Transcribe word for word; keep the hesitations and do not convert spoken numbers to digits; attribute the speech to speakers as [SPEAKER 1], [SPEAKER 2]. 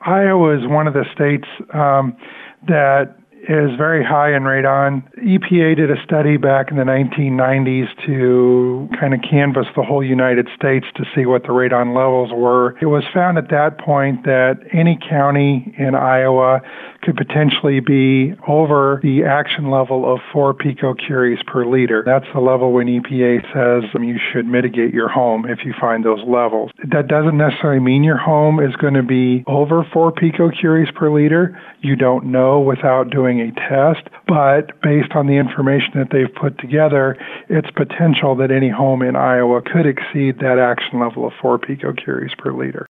[SPEAKER 1] Iowa is one of the states um, that is very high in radon. E P A did a study back in the nineteen nineties to kind of canvass the whole United States to see what the radon levels were. It was found at that point that any county in Iowa could potentially be over the action level of four picocuries per liter. That's the level when E P A says you should mitigate your home if you find those levels. That doesn't necessarily mean your home is going to be over four picocuries per liter. You don't know without doing a test, but based on the information that they've put together, it's potential that any home in Iowa could exceed that action level of four picocuries per liter.